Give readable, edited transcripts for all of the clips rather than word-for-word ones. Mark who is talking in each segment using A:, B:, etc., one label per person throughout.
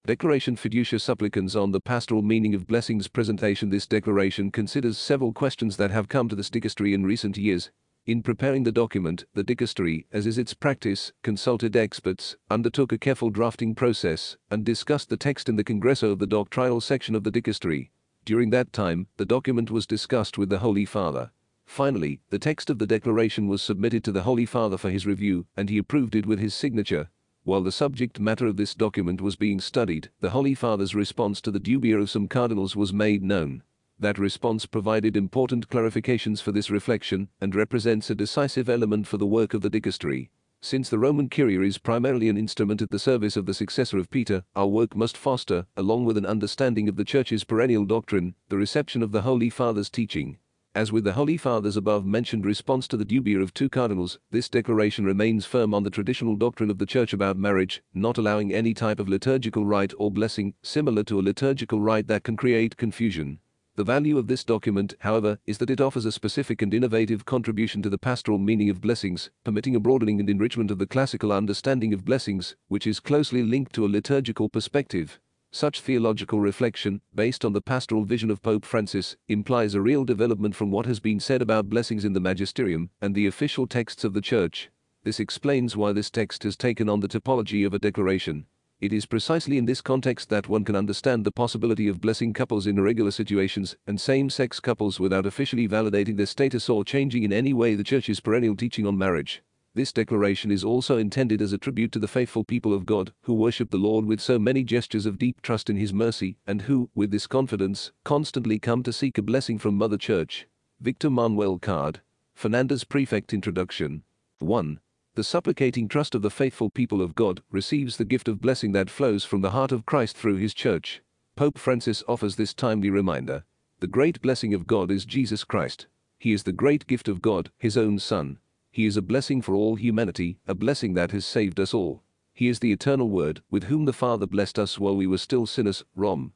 A: Declaration Fiducia Supplicans on the Pastoral Meaning of Blessings Presentation. This declaration considers several questions that have come to this dicastery in recent years. In preparing the document, the dicastery, as is its practice, consulted experts, undertook a careful drafting process, and discussed the text in the Congresso of the doctrinal section of the dicastery. During that time, the document was discussed with the Holy Father. Finally, the text of the declaration was submitted to the Holy Father for his review, and he approved it with his signature. While the subject matter of this document was being studied, the Holy Father's response to the dubia of some cardinals was made known. That response provided important clarifications for this reflection and represents a decisive element for the work of the dicastery. Since the Roman Curia is primarily an instrument at the service of the successor of Peter, our work must foster, along with an understanding of the Church's perennial doctrine, the reception of the Holy Father's teaching. As with the Holy Father's above-mentioned response to the dubia of two cardinals, this declaration remains firm on the traditional doctrine of the Church about marriage, not allowing any type of liturgical rite or blessing similar to a liturgical rite that can create confusion. The value of this document, however, is that it offers a specific and innovative contribution to the pastoral meaning of blessings, permitting a broadening and enrichment of the classical understanding of blessings, which is closely linked to a liturgical perspective. Such theological reflection, based on the pastoral vision of Pope Francis, implies a real development from what has been said about blessings in the magisterium and the official texts of the Church. This explains why this text has taken on the typology of a declaration. It is precisely in this context that one can understand the possibility of blessing couples in irregular situations and same-sex couples without officially validating their status or changing in any way the Church's perennial teaching on marriage. This declaration is also intended as a tribute to the faithful people of God, who worship the Lord with so many gestures of deep trust in His mercy, and who, with this confidence, constantly come to seek a blessing from Mother Church. Victor Manuel Card. Fernandez Prefect Introduction. 1. The supplicating trust of the faithful people of God receives the gift of blessing that flows from the heart of Christ through His Church. Pope Francis offers this timely reminder. The great blessing of God is Jesus Christ. He is the great gift of God, His own Son. He is a blessing for all humanity, a blessing that has saved us all. He is the eternal Word, with whom the Father blessed us while we were still sinners. Rom.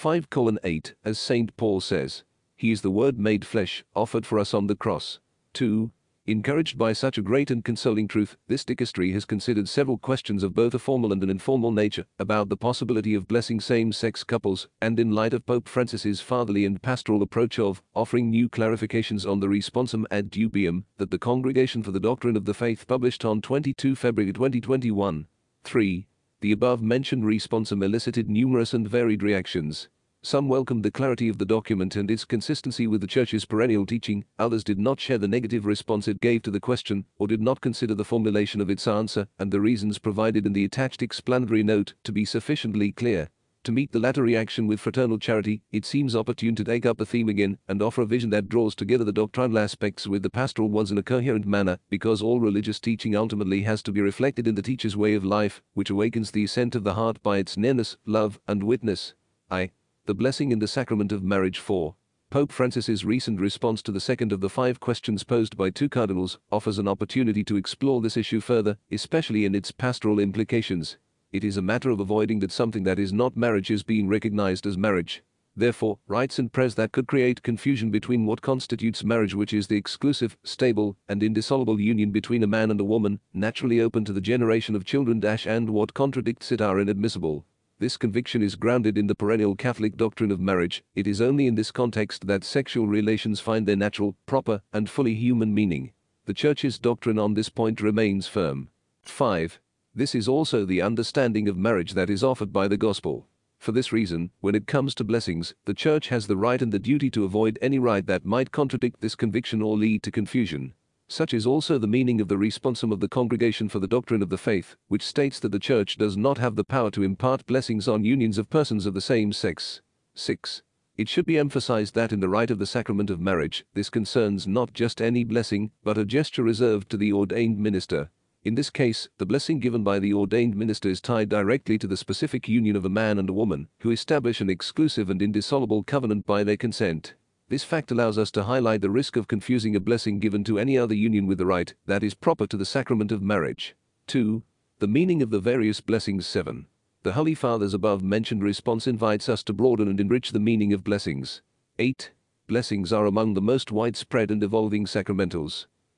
A: 5:8, as St. Paul says. He is the Word made flesh, offered for us on the cross. 2. Encouraged by such a great and consoling truth, this dicastery has considered several questions of both a formal and an informal nature about the possibility of blessing same-sex couples, and in light of Pope Francis's fatherly and pastoral approach of offering new clarifications on the Responsum ad Dubium that the Congregation for the Doctrine of the Faith published on 22 February 2021. 3. The above-mentioned Responsum elicited numerous and varied reactions. Some welcomed the clarity of the document and its consistency with the Church's perennial teaching, others did not share the negative response it gave to the question, or did not consider the formulation of its answer and the reasons provided in the attached explanatory note to be sufficiently clear. To meet the latter reaction with fraternal charity, it seems opportune to take up the theme again and offer a vision that draws together the doctrinal aspects with the pastoral ones in a coherent manner, because all religious teaching ultimately has to be reflected in the teacher's way of life, which awakens the assent of the heart by its nearness, love, and witness. The blessing in the sacrament of marriage. 4. Pope Francis's recent response to the second of the 5 questions posed by 2 cardinals offers an opportunity to explore this issue further, especially in its pastoral implications. It is a matter of avoiding that something that is not marriage is being recognized as marriage. Therefore, rites and prayers that could create confusion between what constitutes marriage, which is the exclusive, stable, and indissoluble union between a man and a woman, naturally open to the generation of children, and what contradicts it are inadmissible. This conviction is grounded in the perennial Catholic doctrine of marriage. It is only in this context that sexual relations find their natural, proper, and fully human meaning. The Church's doctrine on this point remains firm. 5. This is also the understanding of marriage that is offered by the Gospel. For this reason, when it comes to blessings, the Church has the right and the duty to avoid any rite that might contradict this conviction or lead to confusion. Such is also the meaning of the Responsum of the Congregation for the Doctrine of the Faith, which states that the Church does not have the power to impart blessings on unions of persons of the same sex. 6. It should be emphasized that in the rite of the sacrament of marriage, this concerns not just any blessing, but a gesture reserved to the ordained minister. In this case, the blessing given by the ordained minister is tied directly to the specific union of a man and a woman, who establish an exclusive and indissoluble covenant by their consent. This fact allows us to highlight the risk of confusing a blessing given to any other union with the rite that is proper to the sacrament of marriage. 2. The meaning of the various blessings. 7. The Holy Father's above-mentioned response invites us to broaden and enrich the meaning of blessings. 8. Blessings are among the most widespread and evolving sacramentals.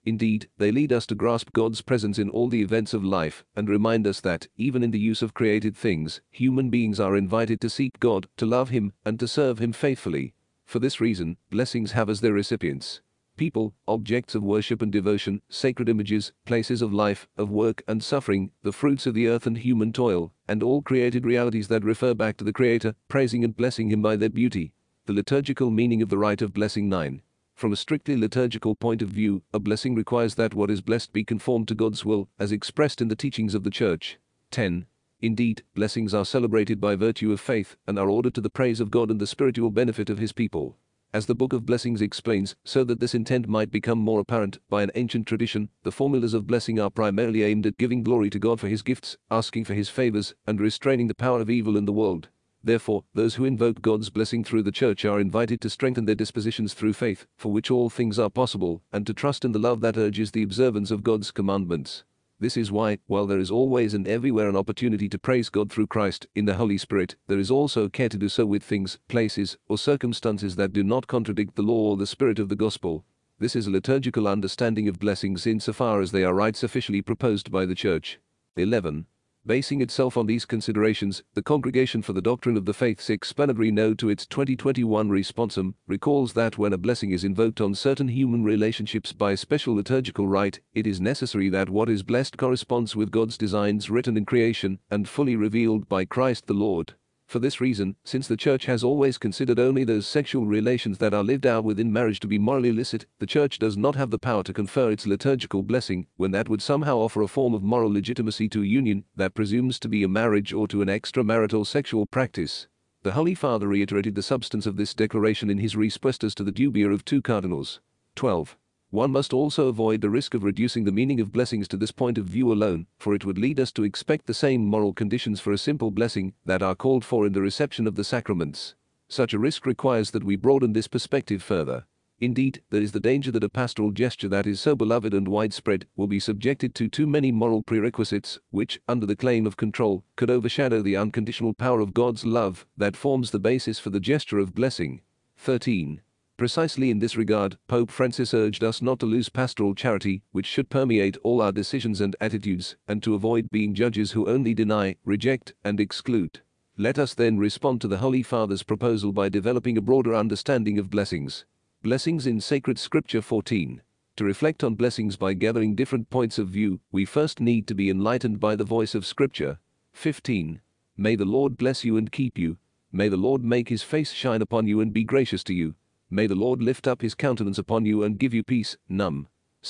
A: Indeed, they lead us to grasp God's presence in all the events of life and remind us that, even in the use of created things, human beings are invited to seek God, to love Him, and to serve Him faithfully. For this reason, blessings have as their recipients people, objects of worship and devotion, sacred images, places of life, of work and suffering, the fruits of the earth and human toil, and all created realities that refer back to the Creator, praising and blessing Him by their beauty. The liturgical meaning of the rite of blessing 9. From a strictly liturgical point of view, a blessing requires that what is blessed be conformed to God's will, as expressed in the teachings of the Church. 10. Indeed, blessings are celebrated by virtue of faith and are ordered to the praise of God and the spiritual benefit of His people. As the Book of Blessings explains, so that this intent might become more apparent, by an ancient tradition, the formulas of blessing are primarily aimed at giving glory to God for His gifts, asking for His favors, and restraining the power of evil in the world. Therefore, those who invoke God's blessing through the Church are invited to strengthen their dispositions through faith, for which all things are possible, and to trust in the love that urges the observance of God's commandments. This is why, while there is always and everywhere an opportunity to praise God through Christ, in the Holy Spirit, there is also care to do so with things, places, or circumstances that do not contradict the law or the spirit of the gospel. This is a liturgical understanding of blessings insofar as they are rites officially proposed by the Church. 11. Basing itself on these considerations, the Congregation for the Doctrine of the Faith's explanatory note to its 2021 responsum recalls that when a blessing is invoked on certain human relationships by special liturgical rite, it is necessary that what is blessed corresponds with God's designs written in creation and fully revealed by Christ the Lord. For this reason, since the Church has always considered only those sexual relations that are lived out within marriage to be morally illicit, the Church does not have the power to confer its liturgical blessing when that would somehow offer a form of moral legitimacy to a union that presumes to be a marriage or to an extramarital sexual practice. The Holy Father reiterated the substance of this declaration in his respuestas to the dubia of 2 cardinals. 12. One must also avoid the risk of reducing the meaning of blessings to this point of view alone, for it would lead us to expect the same moral conditions for a simple blessing that are called for in the reception of the sacraments. Such a risk requires that we broaden this perspective further. Indeed, there is the danger that a pastoral gesture that is so beloved and widespread will be subjected to too many moral prerequisites, which, under the claim of control, could overshadow the unconditional power of God's love that forms the basis for the gesture of blessing. 13. Precisely in this regard, Pope Francis urged us not to lose pastoral charity, which should permeate all our decisions and attitudes, and to avoid being judges who only deny, reject, and exclude. Let us then respond to the Holy Father's proposal by developing a broader understanding of blessings. Blessings in Sacred Scripture 14. To reflect on blessings by gathering different points of view, we first need to be enlightened by the voice of Scripture. 15. May the Lord bless you and keep you. May the Lord make His face shine upon you and be gracious to you. May the Lord lift up His countenance upon you and give you peace. Num.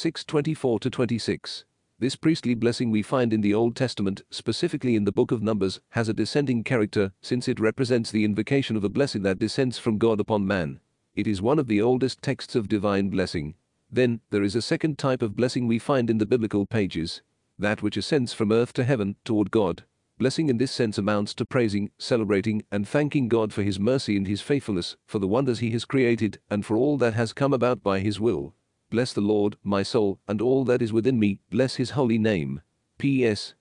A: 6:24-26. This priestly blessing we find in the Old Testament, specifically in the book of Numbers, has a descending character, since it represents the invocation of a blessing that descends from God upon man. It is one of the oldest texts of divine blessing. Then, there is a second type of blessing we find in the biblical pages, that which ascends from earth to heaven, toward God. Blessing in this sense amounts to praising, celebrating, and thanking God for His mercy and His faithfulness, for the wonders He has created, and for all that has come about by His will. Bless the Lord, my soul, and all that is within me, bless His holy name. P.S.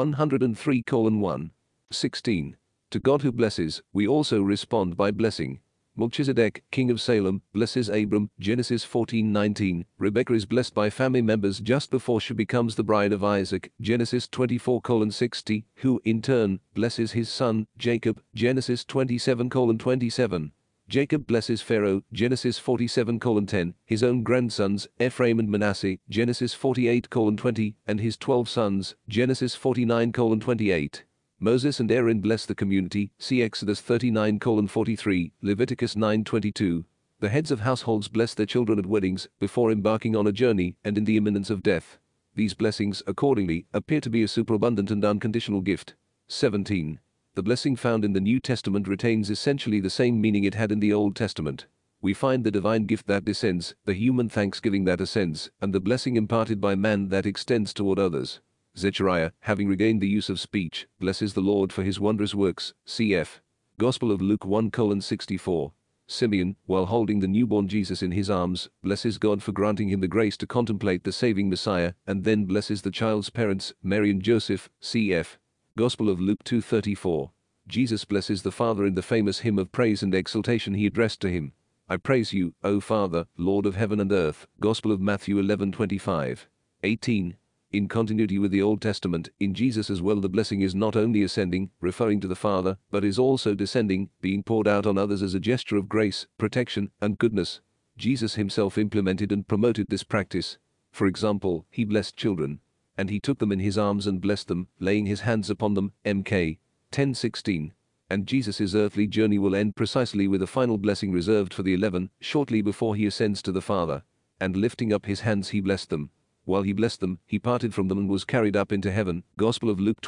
A: 103:1. 16. To God who blesses, we also respond by blessing. Melchizedek, king of Salem, blesses Abram, Genesis 14:19. Rebekah is blessed by family members just before she becomes the bride of Isaac, Genesis 24:60, who, in turn, blesses his son, Jacob, Genesis 27:27. Jacob blesses Pharaoh, Genesis 47:10, his own grandsons, Ephraim and Manasseh, Genesis 48:20, and his 12 sons, Genesis 49:28. Moses and Aaron bless the community, see Exodus 39:43, Leviticus 9:22. The heads of households bless their children at weddings, before embarking on a journey, and in the imminence of death. These blessings, accordingly, appear to be a superabundant and unconditional gift. 17. The blessing found in the New Testament retains essentially the same meaning it had in the Old Testament. We find the divine gift that descends, the human thanksgiving that ascends, and the blessing imparted by man that extends toward others. Zechariah, having regained the use of speech, blesses the Lord for His wondrous works, cf. Gospel of Luke 1:64. Simeon, while holding the newborn Jesus in his arms, blesses God for granting him the grace to contemplate the saving Messiah, and then blesses the child's parents, Mary and Joseph, cf. Gospel of Luke 2:34. Jesus blesses the Father in the famous hymn of praise and exaltation He addressed to Him. I praise you, O Father, Lord of heaven and earth. Gospel of Matthew 11:25. 18. In continuity with the Old Testament, in Jesus as well the blessing is not only ascending, referring to the Father, but is also descending, being poured out on others as a gesture of grace, protection, and goodness. Jesus himself implemented and promoted this practice. For example, he blessed children. And he took them in his arms and blessed them, laying his hands upon them. Mk. 10:16. And Jesus' earthly journey will end precisely with a final blessing reserved for the 11, shortly before he ascends to the Father. And lifting up his hands he blessed them. While he blessed them, he parted from them and was carried up into heaven. Gospel of Luke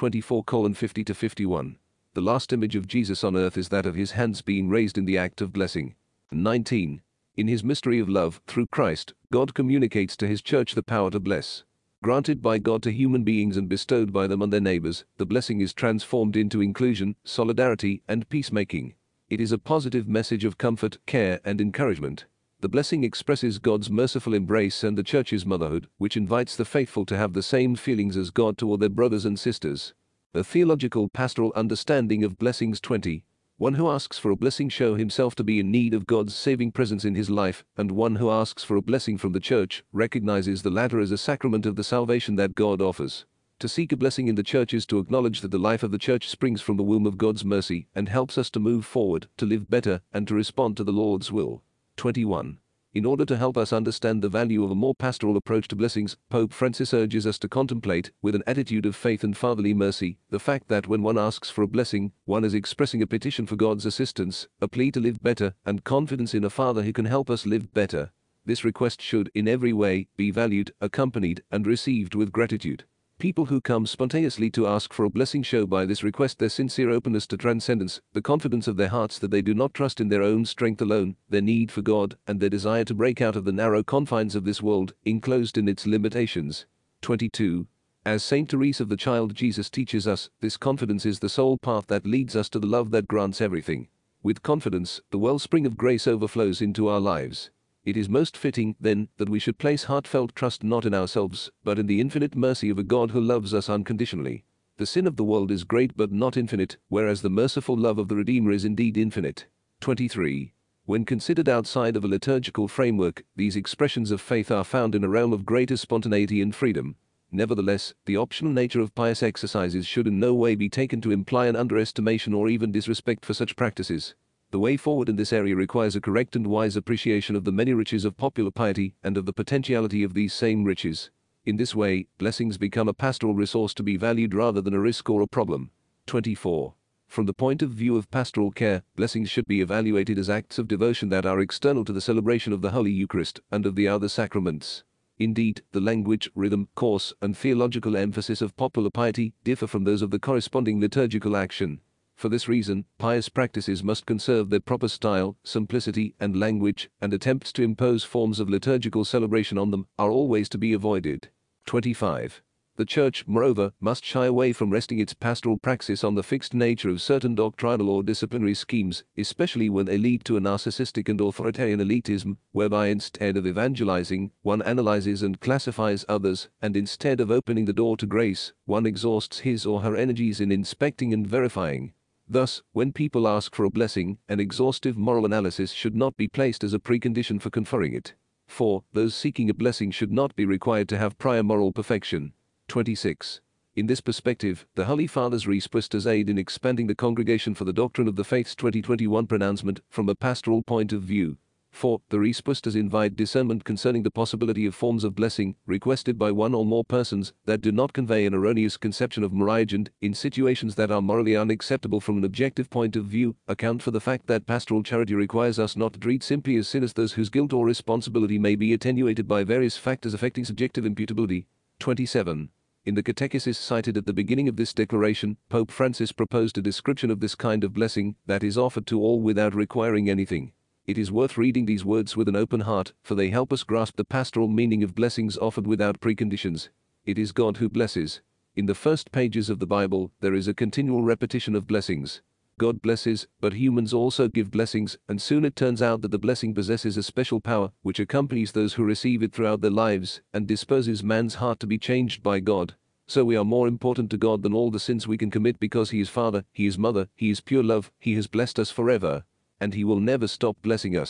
A: 24:50-51. The last image of Jesus on earth is that of his hands being raised in the act of blessing. 19. In his mystery of love, through Christ, God communicates to his church the power to bless. Granted by God to human beings and bestowed by them on their neighbors, the blessing is transformed into inclusion, solidarity, and peacemaking. It is a positive message of comfort, care, and encouragement. The blessing expresses God's merciful embrace and the church's motherhood, which invites the faithful to have the same feelings as God toward their brothers and sisters. A theological pastoral understanding of blessings. 20. One who asks for a blessing shows himself to be in need of God's saving presence in his life, and one who asks for a blessing from the church recognizes the latter as a sacrament of the salvation that God offers. To seek a blessing in the church is to acknowledge that the life of the church springs from the womb of God's mercy and helps us to move forward, to live better, and to respond to the Lord's will. 21. In order to help us understand the value of a more pastoral approach to blessings, Pope Francis urges us to contemplate, with an attitude of faith and fatherly mercy, the fact that when one asks for a blessing, one is expressing a petition for God's assistance, a plea to live better, and confidence in a Father who can help us live better. This request should, in every way, be valued, accompanied, and received with gratitude. People who come spontaneously to ask for a blessing show by this request their sincere openness to transcendence, the confidence of their hearts that they do not trust in their own strength alone, their need for God, and their desire to break out of the narrow confines of this world, enclosed in its limitations. 22. As Saint Therese of the Child Jesus teaches us, this confidence is the sole path that leads us to the love that grants everything. With confidence, the wellspring of grace overflows into our lives. It is most fitting, then, that we should place heartfelt trust not in ourselves, but in the infinite mercy of a God who loves us unconditionally. The sin of the world is great but not infinite, whereas the merciful love of the Redeemer is indeed infinite. 23. When considered outside of a liturgical framework, these expressions of faith are found in a realm of greater spontaneity and freedom. Nevertheless, the optional nature of pious exercises should in no way be taken to imply an underestimation or even disrespect for such practices. The way forward in this area requires a correct and wise appreciation of the many riches of popular piety and of the potentiality of these same riches. In this way, blessings become a pastoral resource to be valued rather than a risk or a problem. 24. From the point of view of pastoral care, blessings should be evaluated as acts of devotion that are external to the celebration of the Holy Eucharist and of the other sacraments. Indeed, the language, rhythm, course, and theological emphasis of popular piety differ from those of the corresponding liturgical action. For this reason, pious practices must conserve their proper style, simplicity, and language, and attempts to impose forms of liturgical celebration on them are always to be avoided. 25. The Church, moreover, must shy away from resting its pastoral praxis on the fixed nature of certain doctrinal or disciplinary schemes, especially when they lead to a narcissistic and authoritarian elitism, whereby instead of evangelizing, one analyzes and classifies others, and instead of opening the door to grace, one exhausts his or her energies in inspecting and verifying. Thus, when people ask for a blessing, an exhaustive moral analysis should not be placed as a precondition for conferring it. 4. Those seeking a blessing should not be required to have prior moral perfection. 26. In this perspective, the Holy Father's Respuestas aid in expanding the Congregation for the Doctrine of the Faith's 2021 pronouncement from a pastoral point of view. 4. The Respuestas invite discernment concerning the possibility of forms of blessing, requested by one or more persons, that do not convey an erroneous conception of marriage and, in situations that are morally unacceptable from an objective point of view, account for the fact that pastoral charity requires us not to treat simply as sinners those whose guilt or responsibility may be attenuated by various factors affecting subjective imputability. 27. In the catechesis cited at the beginning of this declaration, Pope Francis proposed a description of this kind of blessing that is offered to all without requiring anything. It is worth reading these words with an open heart, for they help us grasp the pastoral meaning of blessings offered without preconditions. It is God who blesses. In the first pages of the Bible, there is a continual repetition of blessings. God blesses, but humans also give blessings, and soon it turns out that the blessing possesses a special power, which accompanies those who receive it throughout their lives, and disposes man's heart to be changed by God. So we are more important to God than all the sins we can commit because He is Father, He is Mother, He is pure love, He has blessed us forever. And He will never stop blessing us.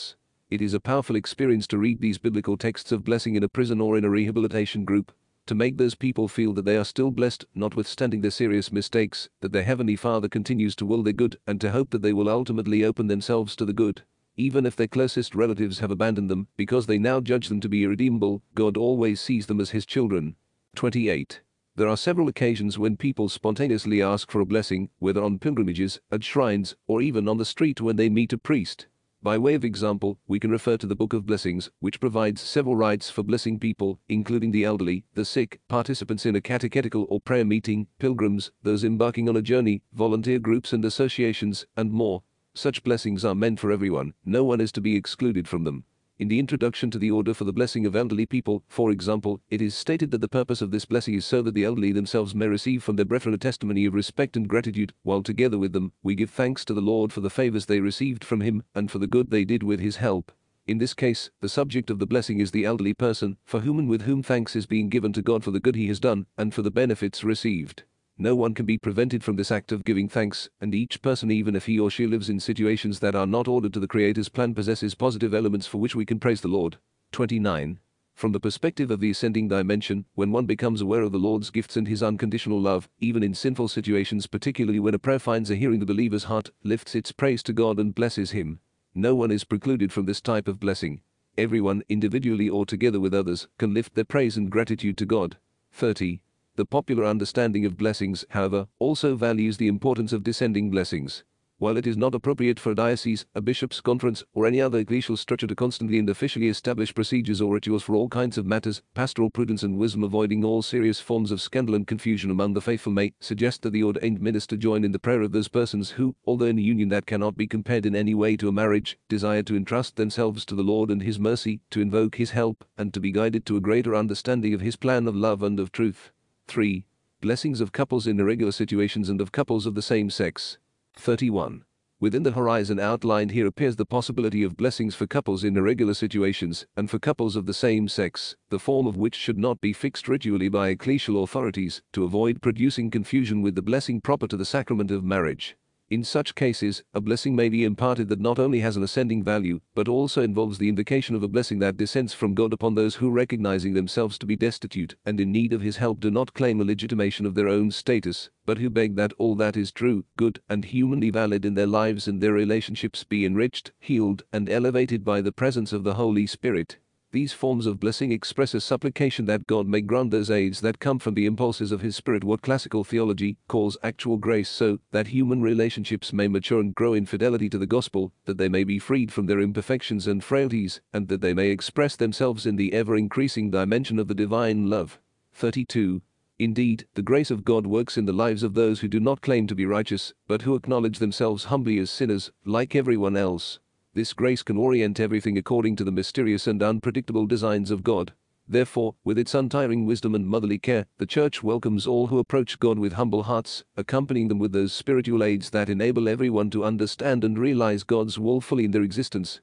A: It is a powerful experience to read these biblical texts of blessing in a prison or in a rehabilitation group, to make those people feel that they are still blessed, notwithstanding their serious mistakes, that their Heavenly Father continues to will their good, and to hope that they will ultimately open themselves to the good. Even if their closest relatives have abandoned them, because they now judge them to be irredeemable, God always sees them as His children. 28. There are several occasions when people spontaneously ask for a blessing, whether on pilgrimages, at shrines, or even on the street when they meet a priest. By way of example, we can refer to the Book of Blessings, which provides several rites for blessing people, including the elderly, the sick, participants in a catechetical or prayer meeting, pilgrims, those embarking on a journey, volunteer groups and associations, and more. Such blessings are meant for everyone, no one is to be excluded from them. In the introduction to the order for the blessing of elderly people, for example, it is stated that the purpose of this blessing is so that the elderly themselves may receive from their brethren a testimony of respect and gratitude, while together with them, we give thanks to the Lord for the favors they received from Him, and for the good they did with His help. In this case, the subject of the blessing is the elderly person, for whom and with whom thanks is being given to God for the good He has done, and for the benefits received. No one can be prevented from this act of giving thanks, and each person, even if he or she lives in situations that are not ordered to the Creator's plan, possesses positive elements for which we can praise the Lord. 29. From the perspective of the ascending dimension, when one becomes aware of the Lord's gifts and His unconditional love, even in sinful situations, particularly when a prayer finds a hearing, the believer's heart lifts its praise to God and blesses Him. No one is precluded from this type of blessing. Everyone, individually or together with others, can lift their praise and gratitude to God. 30. The popular understanding of blessings, however, also values the importance of descending blessings. While it is not appropriate for a diocese, a bishop's conference, or any other ecclesial structure to constantly and officially establish procedures or rituals for all kinds of matters, pastoral prudence and wisdom, avoiding all serious forms of scandal and confusion among the faithful, may suggest that the ordained minister join in the prayer of those persons who, although in a union that cannot be compared in any way to a marriage, desire to entrust themselves to the Lord and His mercy, to invoke His help, and to be guided to a greater understanding of His plan of love and of truth. 3. Blessings of couples in irregular situations and of couples of the same sex. 31. Within the horizon outlined here appears the possibility of blessings for couples in irregular situations and for couples of the same sex, the form of which should not be fixed ritually by ecclesial authorities, to avoid producing confusion with the blessing proper to the sacrament of marriage. In such cases, a blessing may be imparted that not only has an ascending value, but also involves the invocation of a blessing that descends from God upon those who, recognizing themselves to be destitute and in need of His help, do not claim a legitimation of their own status, but who beg that all that is true, good, and humanly valid in their lives and their relationships be enriched, healed, and elevated by the presence of the Holy Spirit. These forms of blessing express a supplication that God may grant those aids that come from the impulses of His Spirit, what classical theology calls actual grace, so that human relationships may mature and grow in fidelity to the gospel, that they may be freed from their imperfections and frailties, and that they may express themselves in the ever-increasing dimension of the divine love. 32. Indeed, the grace of God works in the lives of those who do not claim to be righteous, but who acknowledge themselves humbly as sinners, like everyone else. This grace can orient everything according to the mysterious and unpredictable designs of God. Therefore, with its untiring wisdom and motherly care, the Church welcomes all who approach God with humble hearts, accompanying them with those spiritual aids that enable everyone to understand and realize God's will fully in their existence.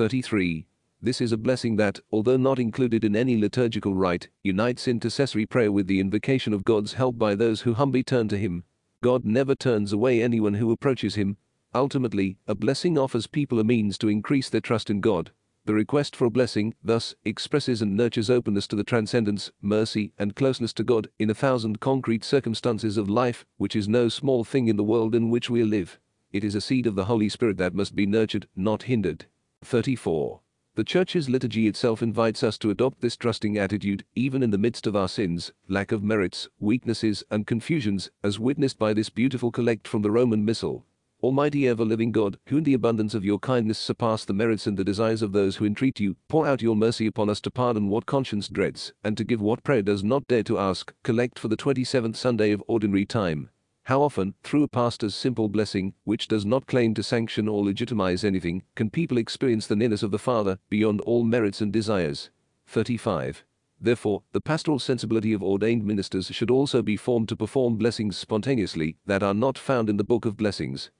A: 33. This is a blessing that, although not included in any liturgical rite, unites intercessory prayer with the invocation of God's help by those who humbly turn to Him. God never turns away anyone who approaches Him. Ultimately, a blessing offers people a means to increase their trust in God. The request for a blessing, thus, expresses and nurtures openness to the transcendence, mercy, and closeness to God in 1,000 concrete circumstances of life, which is no small thing in the world in which we live. It is a seed of the Holy Spirit that must be nurtured, not hindered. 34. The Church's liturgy itself invites us to adopt this trusting attitude, even in the midst of our sins, lack of merits, weaknesses, and confusions, as witnessed by this beautiful collect from the Roman Missal. Almighty ever-living God, who in the abundance of your kindness surpass the merits and the desires of those who entreat you, pour out your mercy upon us to pardon what conscience dreads, and to give what prayer does not dare to ask. Collect for the 27th Sunday of Ordinary Time. How often, through a pastor's simple blessing, which does not claim to sanction or legitimize anything, can people experience the nearness of the Father, beyond all merits and desires? 35. Therefore, the pastoral sensibility of ordained ministers should also be formed to perform blessings spontaneously that are not found in the Book of Blessings.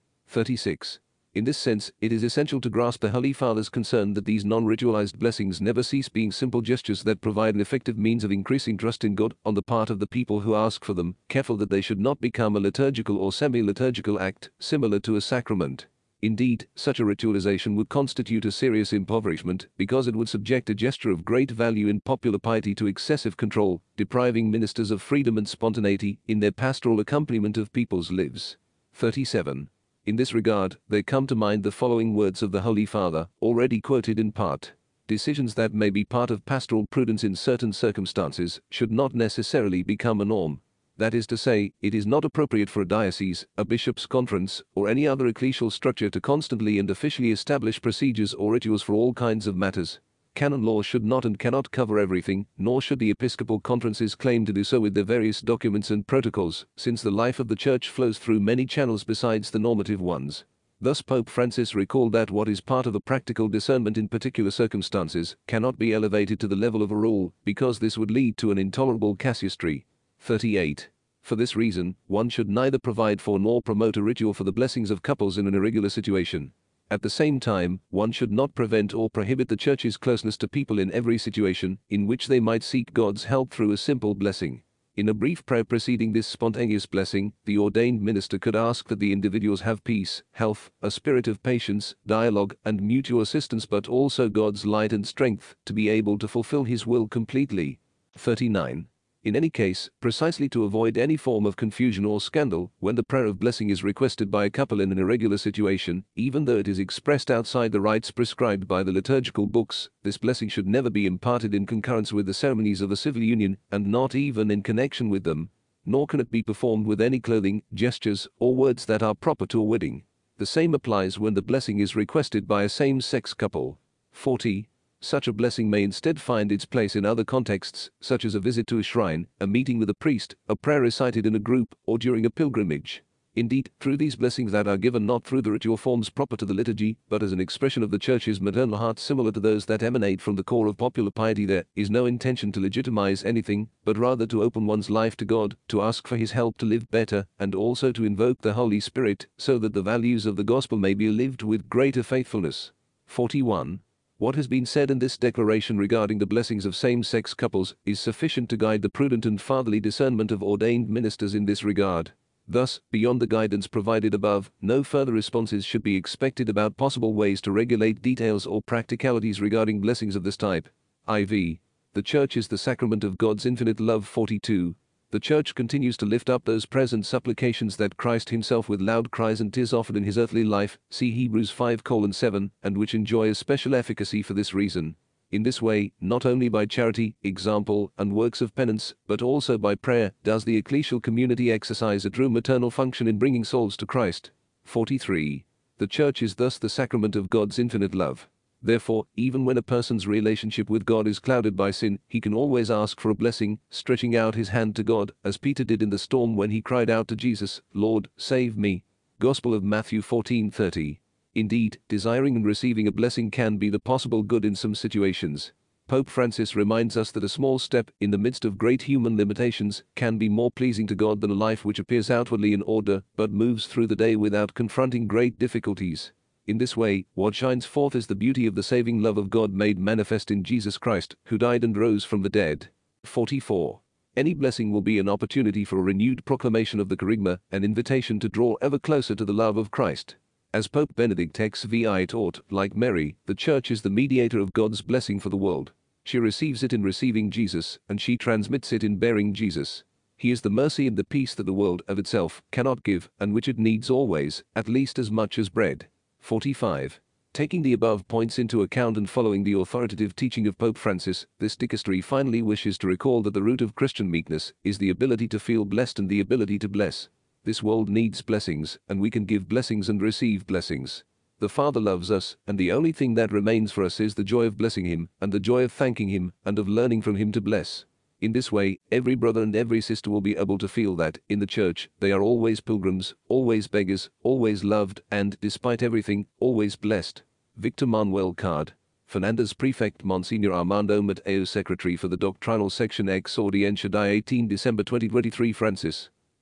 A: 36. In this sense, it is essential to grasp the Holy Father's concern that these non-ritualized blessings never cease being simple gestures that provide an effective means of increasing trust in God on the part of the people who ask for them, careful that they should not become a liturgical or semi-liturgical act, similar to a sacrament. Indeed, such a ritualization would constitute a serious impoverishment because it would subject a gesture of great value in popular piety to excessive control, depriving ministers of freedom and spontaneity in their pastoral accompaniment of people's lives. 37. In this regard, there come to mind the following words of the Holy Father, already quoted in part. Decisions that may be part of pastoral prudence in certain circumstances should not necessarily become a norm. That is to say, it is not appropriate for a diocese, a bishop's conference, or any other ecclesial structure to constantly and officially establish procedures or rituals for all kinds of matters. Canon law should not and cannot cover everything, nor should the episcopal conferences claim to do so with their various documents and protocols, since the life of the Church flows through many channels besides the normative ones. Thus Pope Francis recalled that what is part of a practical discernment in particular circumstances cannot be elevated to the level of a rule, because this would lead to an intolerable casuistry. 38. For this reason, one should neither provide for nor promote a ritual for the blessings of couples in an irregular situation. At the same time, one should not prevent or prohibit the Church's closeness to people in every situation in which they might seek God's help through a simple blessing. In a brief prayer preceding this spontaneous blessing, the ordained minister could ask that the individuals have peace, health, a spirit of patience, dialogue, and mutual assistance, but also God's light and strength to be able to fulfill His will completely. 39. In any case, precisely to avoid any form of confusion or scandal, when the prayer of blessing is requested by a couple in an irregular situation, even though it is expressed outside the rites prescribed by the liturgical books, this blessing should never be imparted in concurrence with the ceremonies of a civil union, and not even in connection with them. Nor can it be performed with any clothing, gestures, or words that are proper to a wedding. The same applies when the blessing is requested by a same-sex couple. 40. Such a blessing may instead find its place in other contexts, such as a visit to a shrine, a meeting with a priest, a prayer recited in a group, or during a pilgrimage. Indeed, through these blessings that are given not through the ritual forms proper to the liturgy, but as an expression of the Church's maternal heart similar to those that emanate from the core of popular piety, there is no intention to legitimize anything, but rather to open one's life to God, to ask for His help to live better, and also to invoke the Holy Spirit, so that the values of the gospel may be lived with greater faithfulness. 41. What has been said in this declaration regarding the blessings of same-sex couples is sufficient to guide the prudent and fatherly discernment of ordained ministers in this regard. Thus, beyond the guidance provided above, no further responses should be expected about possible ways to regulate details or practicalities regarding blessings of this type. IV. The Church is the sacrament of God's infinite love. 42. The Church continues to lift up those prayers and supplications that Christ Himself with loud cries and tears offered in His earthly life, see Hebrews 5:7, and which enjoy a special efficacy for this reason. In this way, not only by charity, example, and works of penance, but also by prayer, does the ecclesial community exercise a true maternal function in bringing souls to Christ. 43. The Church is thus the sacrament of God's infinite love. Therefore, even when a person's relationship with God is clouded by sin, he can always ask for a blessing, stretching out his hand to God, as Peter did in the storm when he cried out to Jesus, "Lord, save me." Gospel of Matthew 14:30. Indeed, desiring and receiving a blessing can be the possible good in some situations. Pope Francis reminds us that a small step, in the midst of great human limitations, can be more pleasing to God than a life which appears outwardly in order, but moves through the day without confronting great difficulties. In this way, what shines forth is the beauty of the saving love of God made manifest in Jesus Christ, who died and rose from the dead. 44. Any blessing will be an opportunity for a renewed proclamation of the kerygma, an invitation to draw ever closer to the love of Christ. As Pope Benedict XVI taught, like Mary, the Church is the mediator of God's blessing for the world. She receives it in receiving Jesus, and she transmits it in bearing Jesus. He is the mercy and the peace that the world of itself cannot give, and which it needs always, at least as much as bread. 45. Taking the above points into account and following the authoritative teaching of Pope Francis, this dicastery finally wishes to recall that the root of Christian meekness is the ability to feel blessed and the ability to bless. This world needs blessings, and we can give blessings and receive blessings. The Father loves us, and the only thing that remains for us is the joy of blessing Him, and the joy of thanking Him, and of learning from Him to bless. In this way, every brother and every sister will be able to feel that, in the Church, they are always pilgrims, always beggars, always loved, and, despite everything, always blessed. Victor Manuel Card. Fernandez Prefect Monsignor Armando Mateo Secretary for the Doctrinal Section Ex Audiencia die 18 December 2023 Francis.